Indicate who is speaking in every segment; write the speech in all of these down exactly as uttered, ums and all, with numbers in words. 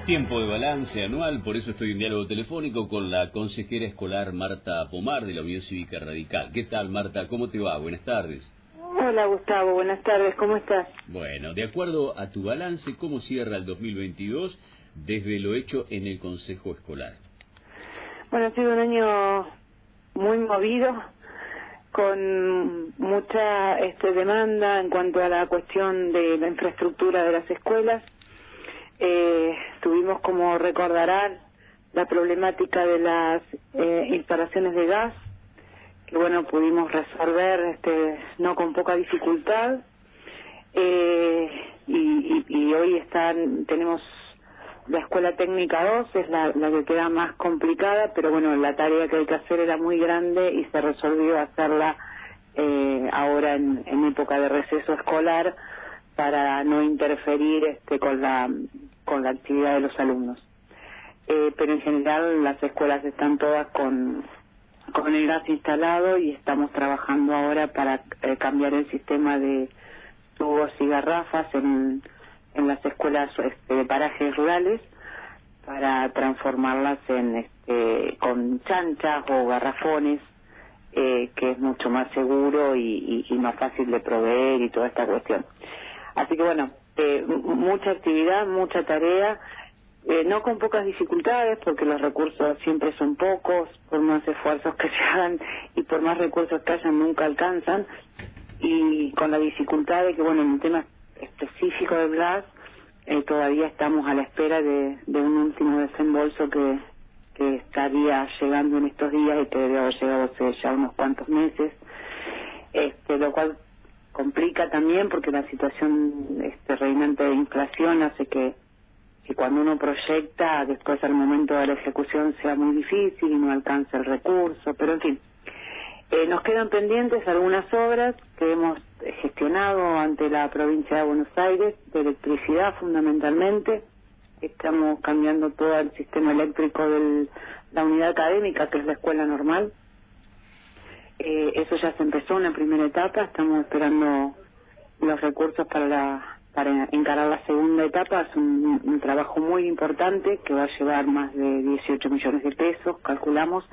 Speaker 1: Tiempo de balance anual, por eso estoy en diálogo telefónico con la consejera escolar Marta Pomar de la Unión Cívica Radical. ¿Qué tal, Marta? ¿Cómo te va? Buenas tardes.
Speaker 2: Hola, Gustavo. Buenas tardes. ¿Cómo estás?
Speaker 1: Bueno, de acuerdo a tu balance, ¿cómo cierra el dos mil veintidós desde lo hecho en el Consejo Escolar?
Speaker 2: Bueno, ha sido un año muy movido, con mucha este, demanda en cuanto a la cuestión de la infraestructura de las escuelas. Eh, tuvimos, como recordarán, la problemática de las eh, instalaciones de gas, que bueno, pudimos resolver este, no con poca dificultad, eh, y, y, y hoy están tenemos la escuela técnica dos, es la, la que queda más complicada, pero bueno, la tarea que hay que hacer era muy grande y se resolvió hacerla eh, ahora en, en época de receso escolar, para no interferir este, con la con la actividad de los alumnos. Eh, pero en general las escuelas están todas con, con el gas instalado y estamos trabajando ahora para eh, cambiar el sistema de tubos y garrafas en, en las escuelas este, de parajes rurales, para transformarlas en este, con chanchas o garrafones, eh, que es mucho más seguro y, y, y más fácil de proveer y toda esta cuestión. Así que bueno, eh, mucha actividad, mucha tarea, eh, no con pocas dificultades, porque los recursos siempre son pocos, por más esfuerzos que se hagan y por más recursos que hayan nunca alcanzan, y con la dificultad de que bueno, en un tema específico del gas, eh, todavía estamos a la espera de, de un último desembolso que, que estaría llegando en estos días y que debe haber llegado hace ya unos cuantos meses, este, lo cual complica también porque la situación este, reinante de inflación hace que, que cuando uno proyecta, después al momento de la ejecución sea muy difícil y no alcance el recurso, pero en fin, eh, nos quedan pendientes algunas obras que hemos gestionado ante la provincia de Buenos Aires, de electricidad fundamentalmente. Estamos cambiando todo el sistema eléctrico de la unidad académica, que es la escuela normal. Eh, eso ya se empezó en la primera etapa, estamos esperando los recursos para la, para encarar la segunda etapa. Es un, un trabajo muy importante que va a llevar más de dieciocho millones de pesos, calculamos,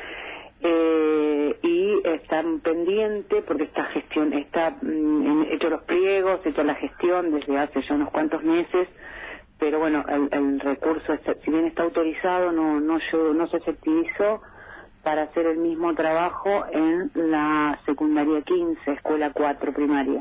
Speaker 2: eh, y están pendientes porque esta gestión, está mm, hecho los pliegos, hecho la gestión desde hace ya unos cuantos meses, pero bueno, el, el recurso, está, si bien está autorizado, no, no, yo, no se efectivizó para hacer el mismo trabajo en la secundaria quince, escuela cuatro primaria.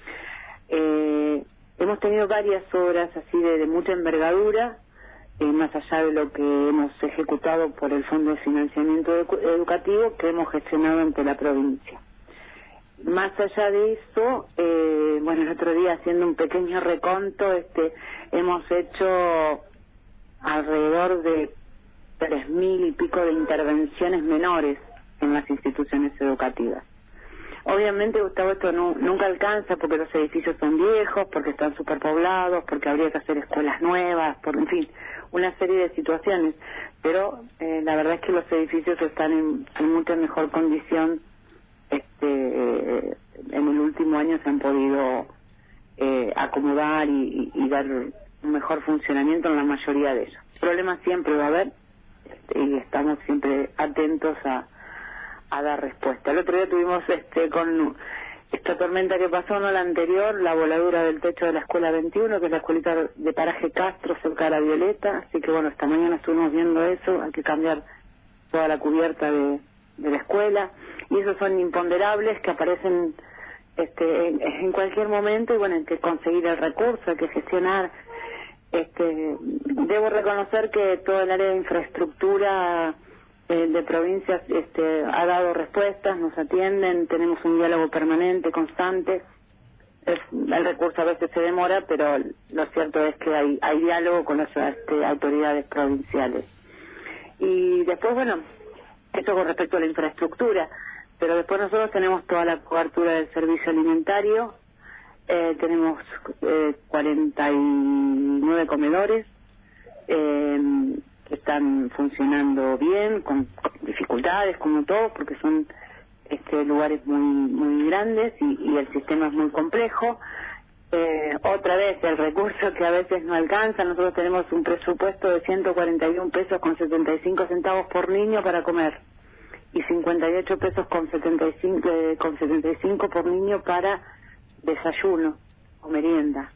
Speaker 2: Eh, hemos tenido varias obras así de, de mucha envergadura, eh, más allá de lo que hemos ejecutado por el Fondo de Financiamiento Edu- Educativo que hemos gestionado ante la provincia. Más allá de eso, eh, bueno, el otro día haciendo un pequeño reconto, este, hemos hecho alrededor de tres mil y pico de intervenciones menores en las instituciones educativas. Obviamente, Gustavo, esto no, nunca alcanza porque los edificios son viejos, porque están superpoblados, porque habría que hacer escuelas nuevas, por, en fin, una serie de situaciones. Pero eh, la verdad es que los edificios están en, en mucha mejor condición. Este, eh, en el último año se han podido eh, acomodar y, y, y dar un mejor funcionamiento en la mayoría de ellos. Problemas siempre va a haber, y estamos siempre atentos a, a dar respuesta. El otro día tuvimos este con esta tormenta que pasó, no la anterior, la voladura del techo de la escuela veintiuno, que es la escuelita de Paraje Castro, cerca de la Violeta, así que bueno, esta mañana estuvimos viendo eso, hay que cambiar toda la cubierta de, de la escuela, y esos son imponderables que aparecen este en, en cualquier momento, y bueno, hay que conseguir el recurso, hay que gestionar. Este, debo reconocer que todo el área de infraestructura eh, de provincias este, ha dado respuestas, nos atienden, tenemos un diálogo permanente, constante. Es, el recurso a veces se demora, pero lo cierto es que hay, hay diálogo con las este, autoridades provinciales. Y después, bueno, esto con respecto a la infraestructura, pero después nosotros tenemos toda la cobertura del servicio alimentario. Eh, tenemos eh, cuarenta y nueve comedores eh, que están funcionando bien, con, con dificultades como todos, porque son este, lugares muy muy grandes y, y el sistema es muy complejo. Eh, otra vez, el recurso que a veces no alcanza. Nosotros tenemos un presupuesto de ciento cuarenta y un pesos con setenta y cinco centavos por niño para comer y cincuenta y ocho pesos con setenta y cinco, eh, con setenta y cinco por niño para desayuno o merienda.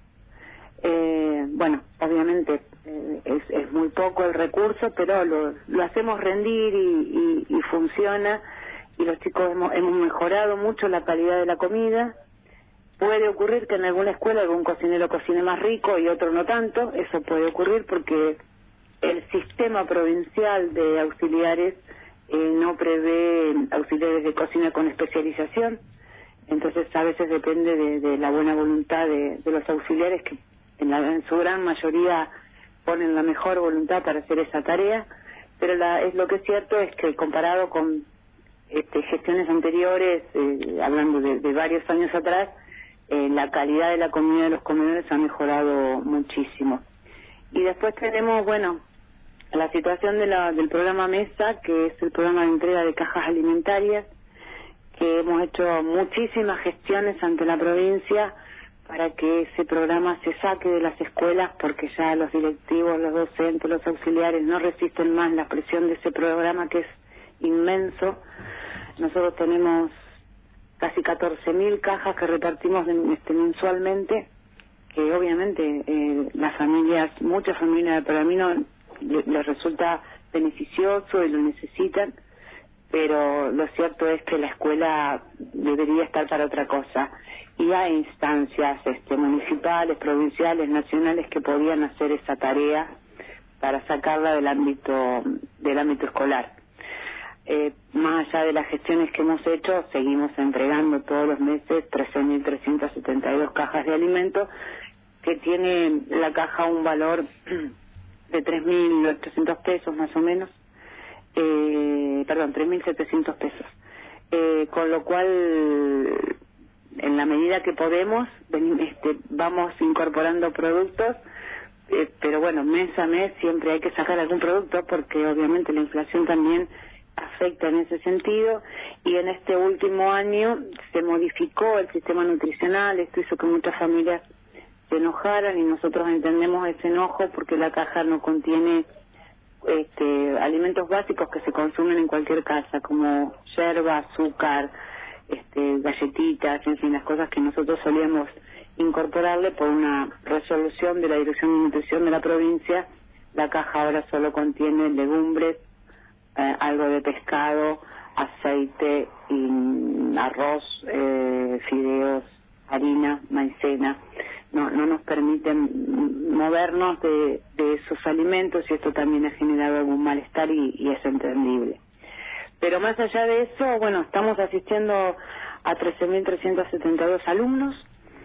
Speaker 2: Eh, bueno, obviamente eh, es, es muy poco el recurso, pero lo, lo hacemos rendir y, y, y funciona, y los chicos hemos, hemos mejorado mucho la calidad de la comida. Puede ocurrir que en alguna escuela algún cocinero cocine más rico y otro no tanto. Eso puede ocurrir porque el sistema provincial de auxiliares eh, no prevé auxiliares de cocina con especialización. Entonces a veces depende de, de la buena voluntad de, de los auxiliares, que en, la, en su gran mayoría ponen la mejor voluntad para hacer esa tarea. Pero la, es lo que es cierto es que comparado con este, gestiones anteriores, eh, hablando de, de varios años atrás, Eh, la calidad de la comida de los comedores ha mejorado muchísimo. Y después tenemos, bueno, la situación de la, del programa MESA, que es el programa de entrega de cajas alimentarias, que hemos hecho muchísimas gestiones ante la provincia para que ese programa se saque de las escuelas, porque ya los directivos, los docentes, los auxiliares no resisten más la presión de ese programa, que es inmenso. Nosotros tenemos casi catorce mil cajas que repartimos de, este, mensualmente, que obviamente eh, las familias, muchas familias de Pergamino les le resulta beneficioso y lo necesitan, pero lo cierto es que la escuela debería estar para otra cosa, y hay instancias este, municipales, provinciales, nacionales que podían hacer esa tarea para sacarla del ámbito del ámbito escolar. Eh, más allá de las gestiones que hemos hecho, seguimos entregando todos los meses trece mil trescientas setenta y dos cajas de alimentos, que tiene la caja un valor de tres mil ochocientos pesos más o menos, eh, perdón, tres mil setecientos pesos, eh, con lo cual, en la medida que podemos, ven, este, vamos incorporando productos, eh, pero bueno, mes a mes siempre hay que sacar algún producto, porque obviamente la inflación también afecta en ese sentido, y en este último año se modificó el sistema nutricional. Esto hizo que muchas familias se enojaran, y nosotros entendemos ese enojo porque la caja no contiene este, alimentos básicos que se consumen en cualquier casa, como yerba, azúcar, este, galletitas, en fin, las cosas que nosotros solíamos incorporarle. Por una resolución de la Dirección de Nutrición de la provincia, la caja ahora solo contiene legumbres, Eh, algo de pescado, aceite, y arroz, eh, fideos, harina, maicena. No, no nos permiten movernos de, de esos alimentos, y esto también ha generado algún malestar, y, y es entendible. Pero más allá de eso, bueno, estamos asistiendo a trece mil trescientos setenta y dos alumnos.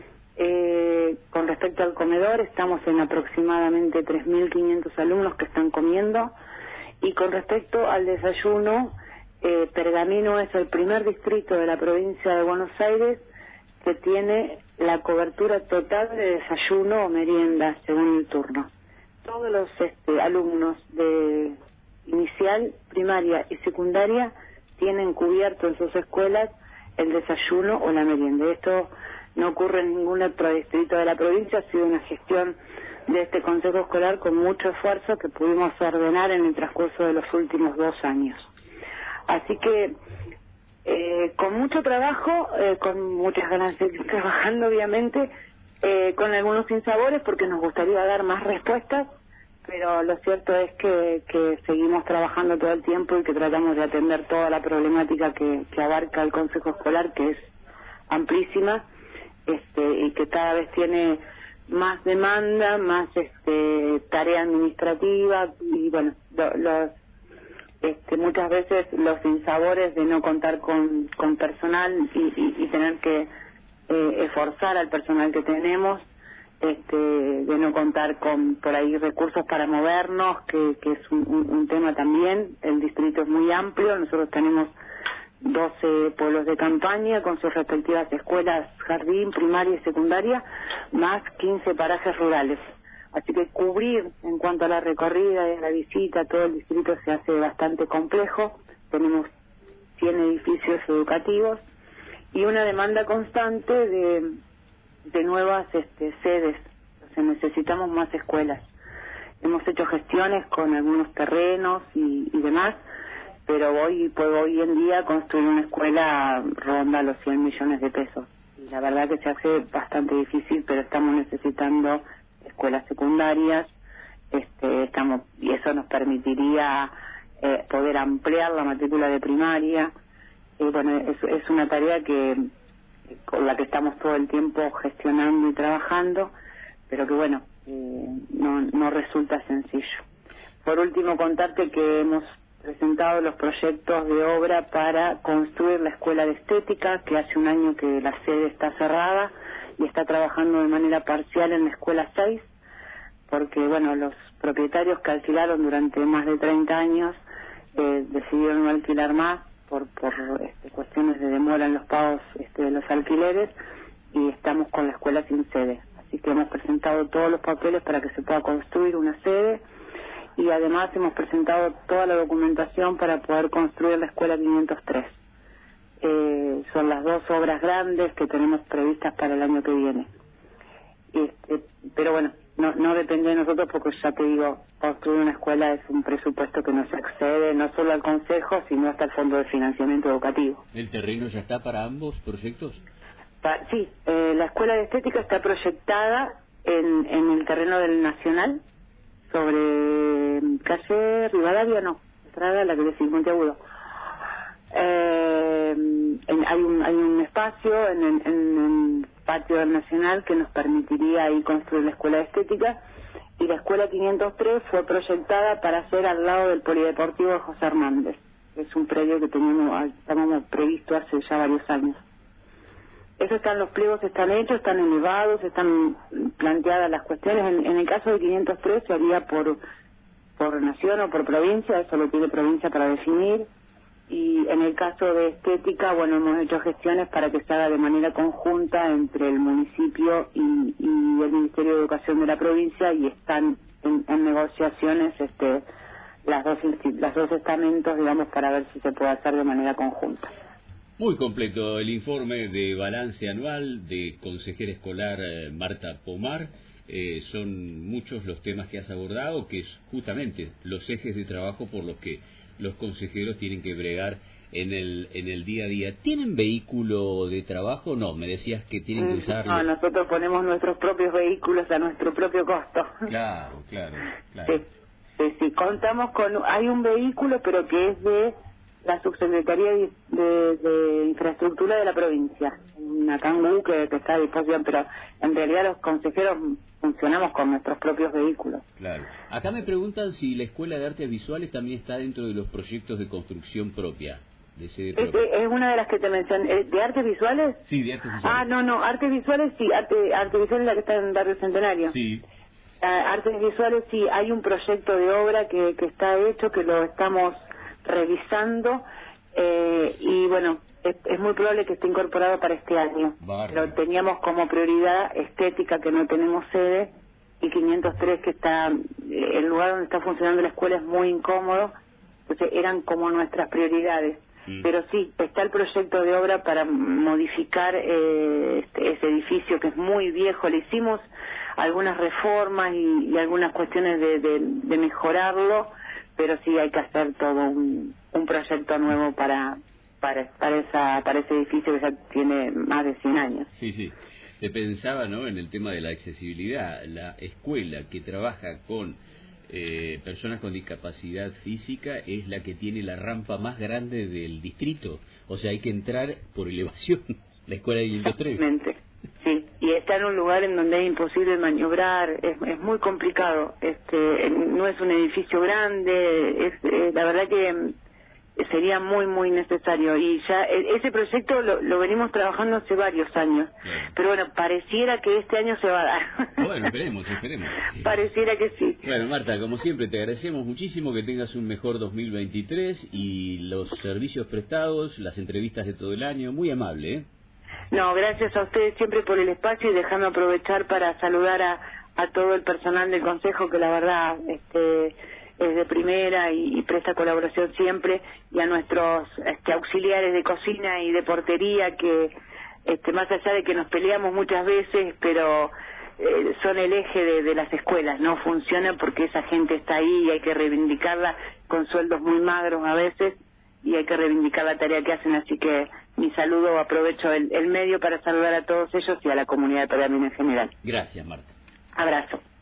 Speaker 2: Eh, con respecto al comedor, estamos en aproximadamente tres mil quinientos alumnos que están comiendo. Y con respecto al desayuno, eh, Pergamino es el primer distrito de la provincia de Buenos Aires que tiene la cobertura total de desayuno o merienda según el turno. Todos los este, alumnos de inicial, primaria y secundaria tienen cubierto en sus escuelas el desayuno o la merienda. Esto no ocurre en ningún otro distrito de la provincia. Ha sido una gestión de este Consejo Escolar con mucho esfuerzo que pudimos ordenar en el transcurso de los últimos dos años. Así que eh, con mucho trabajo, eh, con muchas ganas de ir trabajando, obviamente, eh, con algunos sinsabores, porque nos gustaría dar más respuestas, pero lo cierto es que, que seguimos trabajando todo el tiempo, y que tratamos de atender toda la problemática que, que abarca el Consejo Escolar, que es amplísima, este, y que cada vez tiene más demanda, más este, tarea administrativa, y bueno, lo, los, este, muchas veces los sinsabores de no contar con, con personal, y, y, y tener que eh, esforzar al personal que tenemos, este, de no contar con por ahí recursos para movernos, que, que es un, un, un tema también. El distrito es muy amplio, nosotros tenemos doce pueblos de campaña con sus respectivas escuelas, jardín, primaria y secundaria, más quince parajes rurales. Así que cubrir en cuanto a la recorrida y a la visita todo el distrito se hace bastante complejo. Tenemos cien edificios educativos y una demanda constante de, de nuevas este, sedes. O sea, necesitamos más escuelas. Hemos hecho gestiones con algunos terrenos y, y demás, pero hoy, pues, hoy en día construir una escuela ronda los cien millones de pesos. Y la verdad que se hace bastante difícil, pero estamos necesitando escuelas secundarias, este, estamos y eso nos permitiría eh, poder ampliar la matrícula de primaria. Y bueno, es, es una tarea que con la que estamos todo el tiempo gestionando y trabajando, pero que bueno, eh, no, no resulta sencillo. Por último, contarte que hemos presentado los proyectos de obra para construir la escuela de estética, que hace un año que la sede está cerrada y está trabajando de manera parcial en la escuela seis, porque bueno, los propietarios que alquilaron durante más de treinta años eh, decidieron no alquilar más por, por este, cuestiones de demora en los pagos este, de los alquileres, y estamos con la escuela sin sede. Así que hemos presentado todos los papeles para que se pueda construir una sede, y además hemos presentado toda la documentación para poder construir la escuela quinientos tres. Eh, son las dos obras grandes que tenemos previstas para el año que viene. Este, pero bueno, no, no depende de nosotros, porque ya te digo, construir una escuela es un presupuesto que no se accede no solo al Consejo, sino hasta el Fondo de Financiamiento Educativo.
Speaker 1: ¿El terreno ya está para ambos proyectos?
Speaker 2: Pa, sí, eh, la escuela de estética está proyectada en, en el terreno del Nacional, sobre calle Rivadavia, no, entrada a la calle Monteagudo. Eh, en, hay, un, hay un espacio en el, en el patio del Nacional que nos permitiría ahí construir la escuela de estética, y la escuela quinientos tres fue proyectada para ser al lado del Polideportivo de José Hernández. Es un predio que teníamos, estábamos previsto hace ya varios años. Eso están, los pliegos están hechos, están elevados, están planteadas las cuestiones. En, en el caso de quinientos tres se haría por, por nación o por provincia, eso lo tiene provincia para definir. Y en el caso de estética, bueno, hemos hecho gestiones para que se haga de manera conjunta entre el municipio y, y el Ministerio de Educación de la provincia, y están en, en negociaciones este, las dos, las dos estamentos, digamos, para ver si se puede hacer de manera conjunta.
Speaker 1: Muy completo el informe de balance anual de consejera escolar eh, Marta Pomar. Eh, son muchos los temas que has abordado, que es justamente los ejes de trabajo por los que los consejeros tienen que bregar en el en el día a día. ¿Tienen vehículo de trabajo? No, me decías que tienen que usarlo.
Speaker 2: No, nosotros ponemos nuestros propios vehículos a nuestro propio costo.
Speaker 1: Claro, claro, claro.
Speaker 2: Sí, sí, sí, contamos con... Hay un vehículo, pero que es de la Subsecretaría de, de, de Infraestructura de la provincia, una Kangoo que, que está a disposición, pero en realidad los consejeros funcionamos con nuestros propios vehículos.
Speaker 1: Claro. Acá me preguntan si la Escuela de Artes Visuales también está dentro de los proyectos de construcción propia. De sede propia.
Speaker 2: Es, es una de las que te mencioné. ¿De artes visuales?
Speaker 1: Sí, de artes visuales.
Speaker 2: Ah, no, no, artes visuales sí, arte, artes visuales es la que está en Barrio Centenario.
Speaker 1: Sí.
Speaker 2: Uh, artes visuales sí, hay un proyecto de obra que, que está hecho, que lo estamos revisando, eh, y bueno, es, es muy probable que esté incorporado para este año.
Speaker 1: Bárbaro.
Speaker 2: Lo teníamos como prioridad estética, que no tenemos sede, y quinientos tres, que está, eh, el lugar donde está funcionando la escuela es muy incómodo, entonces eran como nuestras prioridades. Mm. Pero sí, está el proyecto de obra para modificar eh, este, ese edificio que es muy viejo. Le hicimos algunas reformas y, y algunas cuestiones de, de, de mejorarlo, pero sí hay que hacer todo un, un proyecto nuevo para para para esa para ese edificio que ya tiene más de cien años.
Speaker 1: Sí, sí. Te pensaba, ¿no?, en el tema de la accesibilidad. La escuela que trabaja con eh, personas con discapacidad física es la que tiene la rampa más grande del distrito. O sea, hay que entrar por elevación. La escuela de quinientos tres.
Speaker 2: Exactamente. Sí, y está en un lugar en donde es imposible maniobrar, es, es muy complicado. Este, no es un edificio grande, es, es la verdad que sería muy muy necesario, y ya ese proyecto lo, lo venimos trabajando hace varios años. Claro. Pero bueno, pareciera que este año se va a dar.
Speaker 1: Bueno, esperemos, esperemos.
Speaker 2: Pareciera que sí.
Speaker 1: Bueno, Marta, como siempre te agradecemos muchísimo, que tengas un mejor dos mil veintitrés y los servicios prestados, las entrevistas de todo el año, muy amable, ¿eh?
Speaker 2: No, gracias a ustedes siempre por el espacio, y déjame aprovechar para saludar a, a todo el personal del Consejo, que la verdad este, es de primera y, y presta colaboración siempre, y a nuestros este, auxiliares de cocina y de portería, que este, más allá de que nos peleamos muchas veces, pero eh, son el eje de, de las escuelas, no funcionan porque esa gente está ahí y hay que reivindicarla con sueldos muy magros a veces, y hay que reivindicar la tarea que hacen, así que mi saludo, aprovecho el, el medio para saludar a todos ellos y a la comunidad de Pergamino en general.
Speaker 1: Gracias, Marta.
Speaker 2: Abrazo.